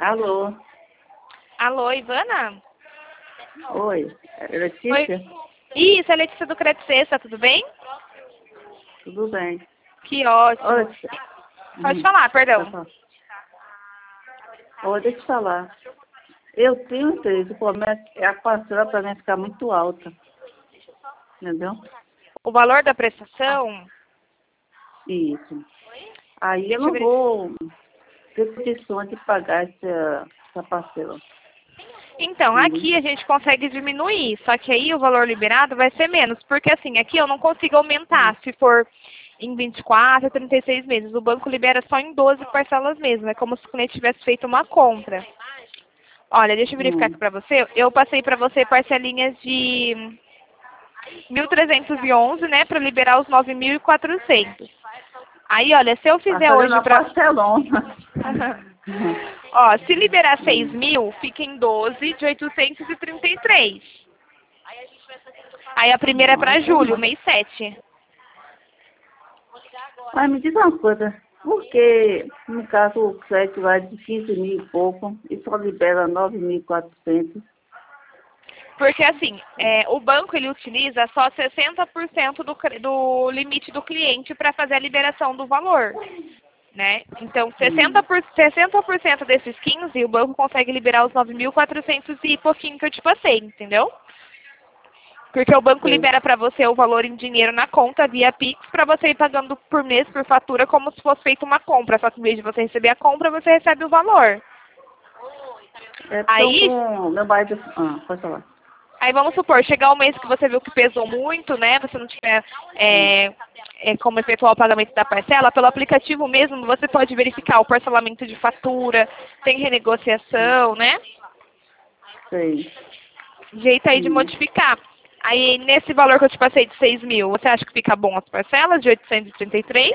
Alô? Alô, Ivana? Oi, é Oi. Letícia? Isso, é a Letícia do Crédito Sexta, tudo bem? Tudo bem. Que Oi, ótimo. Pode falar, tá perdão. falando. Oi, deixa eu te falar. Eu tenho interesse, o problema é a parcela para mim ficar muito alta. Entendeu? O valor da prestação, Isso. Aí eu deixa eu não ver. vou ter condições de pagar essa parcela. Então, Entendeu? aqui a gente consegue diminuir, só que aí o valor liberado vai ser menos, porque assim, aqui eu não consigo aumentar se for em 24, 36 meses. O banco libera só em 12 parcelas mesmo, é como se o cliente tivesse feito uma compra. Olha, deixa eu verificar aqui Hum. pra você. Eu passei pra você parcelinhas de 1.311, né, para liberar os 9.400. Aí, olha, se eu fizer Parcela hoje na para... parcelona. Ó, se liberar Hum. 6.000, fica em 12 de 833. Aí a primeira é para Nossa, julho, não. mês 7. Mas me diz uma coisa, por que, no caso, o crédito vai de 15 mil e pouco e só libera 9.400? Porque assim, o banco ele utiliza só 60% do limite do cliente para fazer a liberação do valor, né? Então, 60% desses 15, o banco consegue liberar os 9.400 e pouquinho que eu te passei, entendeu? Porque o banco Sei. libera para você o valor em dinheiro na conta via Pix para você ir pagando por mês, por fatura, como se fosse feita uma compra. Só que em vez de você receber a compra, você recebe o valor. É porque eu Aí, com meu marido... Ah, pode falar. aí vamos supor, chegar um mês que você viu que pesou muito, né? Você não tiver Hum. como efetuar o pagamento da parcela, pelo aplicativo mesmo você pode verificar o parcelamento de fatura, tem renegociação, né? Sei. Jeito aí de Hum. modificar. Aí, nesse valor que eu te passei de 6.000, você acha que fica bom as parcelas de 833?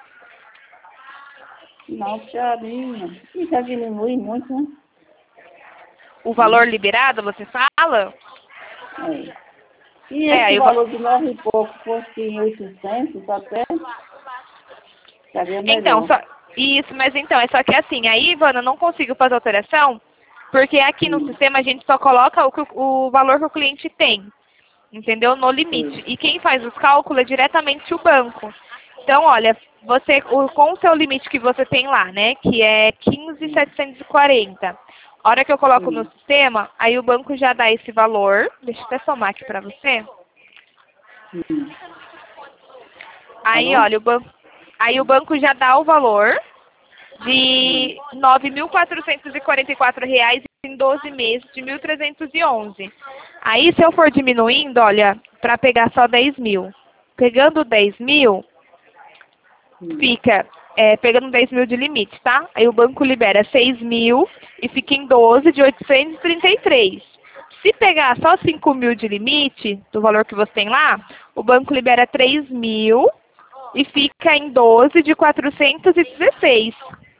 Não, porque a minha... E já diminui muito, né? O Hum. valor liberado, você fala? É. E É, esse aí valor de 9 e pouco fosse em 800, até estaria então, melhor. isso, mas então, é só que assim, aí, Ivana, eu não consigo fazer alteração, porque aqui no Hum. sistema a gente só coloca o valor que o cliente tem, entendeu? No limite. Sei. E quem faz os cálculos é diretamente o banco. Então, olha, você, com o seu limite que você tem lá, né, que é Hum. 15.740, a hora que eu coloco no Hum. sistema, aí o banco já dá esse valor, deixa eu até somar aqui pra você. Hum. Aí, Alô? olha, aí o banco já dá o valor Hum. de R$ 9.444 em 12 meses de 1.311. Aí, se eu for diminuindo, olha, para pegar só 10.000. Pegando 10.000, Hum. fica, pegando 10.000 de limite, tá? Aí o banco libera 6.000 e fica em 12 de 833. Se pegar só 5.000 de limite, do valor que você tem lá, o banco libera 3.000 e fica em 12 de 416.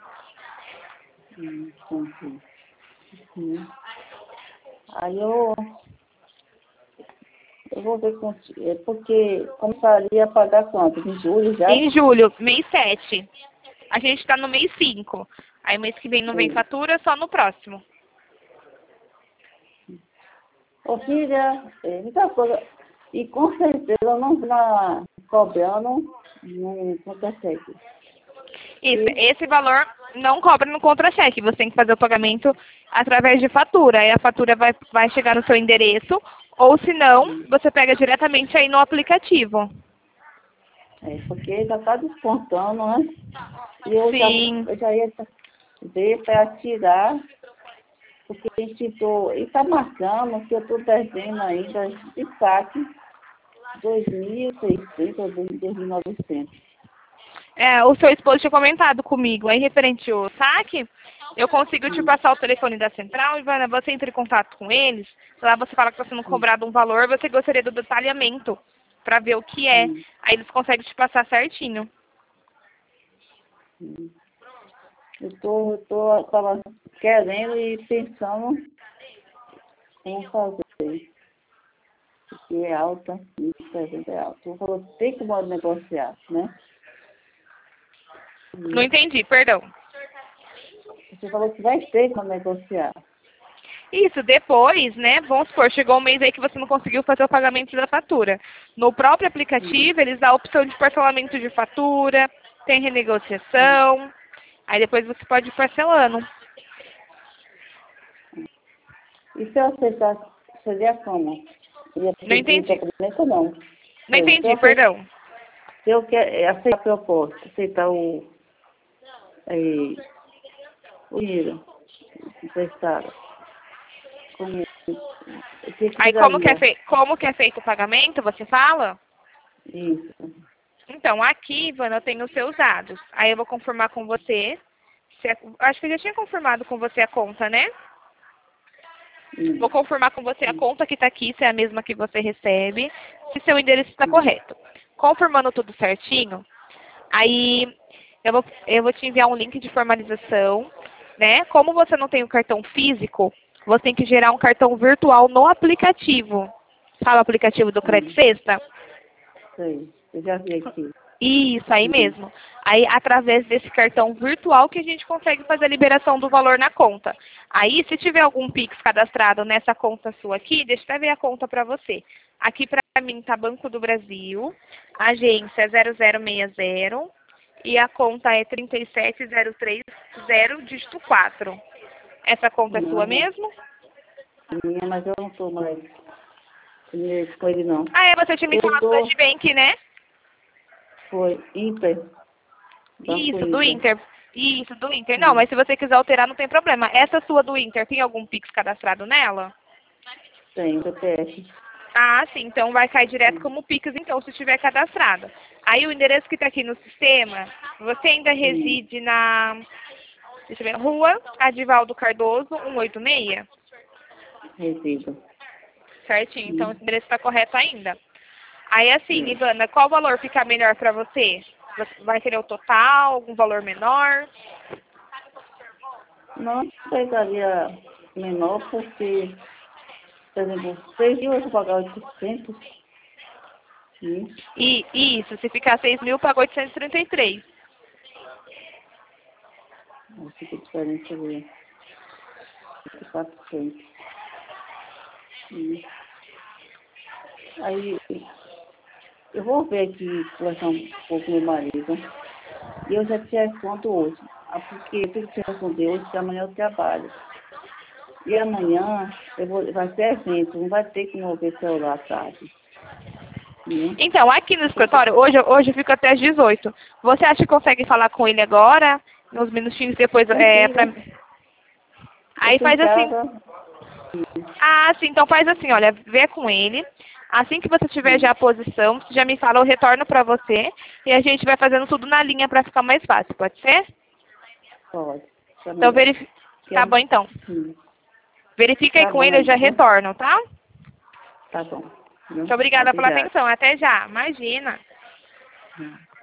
Entendi. Hum. Aí eu vou ver contigo. É porque começaria a pagar quanto? Em julho já? Em julho, mês 7. A gente está no mês 5. Aí mês que vem não vem Sei. fatura, só no próximo. Ô filha, muita coisa. E com certeza eu não vou cobrando no contra-cheque. Isso, E esse valor não cobra no contra-cheque. Você tem que fazer o pagamento através de fatura. Aí a fatura vai chegar no seu endereço. Ou se não, você pega diretamente aí no aplicativo. porque já está descontando, né? E Sim. eu já ia ver para tirar, porque a gente está marcando que eu estou devendo ainda de saque 2.600 ou 2.900. O seu esposo tinha comentado comigo. Aí referente ao saque, eu consigo te passar o telefone da central, Ivana, você entra em contato com eles, lá você fala que está sendo cobrado um valor, você gostaria do detalhamento para ver o que é. Aí eles conseguem te passar certinho. Tava querendo e pensando em fazer, porque é alta, 1.300 é alta. Eu falei, tem como negociar, né? Não entendi, perdão. Você falou que vai ter como negociar. Isso, depois, né, vamos supor, chegou um mês aí que você não conseguiu fazer o pagamento da fatura. No próprio aplicativo, eles dão a opção de parcelamento de fatura, tem renegociação, aí depois você pode ir parcelando. E se eu aceitar, seria como? Ia Não pedir entendi. documento ou não? Não Se entendi, eu perdão. Se eu quero aceitar a proposta, aceitar o dinheiro emprestado, como o que Aí precisaria? como que é feito o pagamento, você fala? Isso. Então, aqui, Ivana, eu tenho os seus dados. Aí eu vou confirmar com você. Acho que eu já tinha confirmado com você a conta, né? Vou confirmar com você a conta que está aqui, se é a mesma que você recebe, se seu endereço está correto. Confirmando tudo certinho, aí eu vou te enviar um link de formalização, né? Como você não tem o cartão físico, você tem que gerar um cartão virtual no aplicativo. Sabe o aplicativo do Credit Sexta? Sei. Eu já vi aqui. Isso, aí mesmo. Aí, através desse cartão virtual que a gente consegue fazer a liberação do valor na conta. Aí, se tiver algum Pix cadastrado nessa conta sua aqui, deixa eu até ver a conta para você. Aqui para mim tá Banco do Brasil, agência 0060 e a conta é 37030, dígito 4. Essa conta é sua Não, mesmo? minha, mas eu não estou mais com ele, não. Ah, é, você tinha me Eu falado do tô, Bank, né? foi Inter, Banco Isso, do Inter. Inter. Isso, do Inter. Não, mas se você quiser alterar, não tem problema. Essa sua do Inter, tem algum Pix cadastrado nela? Tem, CPF. Ah, sim. Então vai cair direto como Pix, então, se estiver cadastrado. Aí o endereço que está aqui no sistema, você ainda reside na, deixa eu ver, Rua Adivaldo Cardoso, 186? Resido. Certinho. Então, esse endereço está correto ainda. Aí, assim, Ivana, qual valor fica melhor para você? Vai querer o total, algum valor menor? Não pegaria menor porque, por exemplo, 6 mil eu vou pagar 800. E isso, se ficar 6 mil, paga 833. Aí fica a diferença de 400. Aí eu vou ver aqui, conversar um pouco com meu marido. E eu já te respondo hoje. Porque eu tenho que te responder hoje, porque amanhã eu trabalho. E amanhã vai ser evento, não vai ter que mover celular à tarde. Né? Então, aqui no escritório, hoje eu fico até às 18. Você acha que consegue falar com ele agora? Uns minutinhos depois, Tranquilo. Aí Eu tô em faz assim. casa. Ah, sim, então faz assim, olha, vê com ele. Assim que você tiver já a posição, você já me fala, eu retorno pra você. E a gente vai fazendo tudo na linha pra ficar mais fácil, pode ser? Pode. Tá Então, melhor. tá bom, então. Sim. Verifica aí Tá com bom, ele, eu já então. retorno, tá? Tá bom. Muito obrigada pela Obrigada. atenção. Até já. Imagina.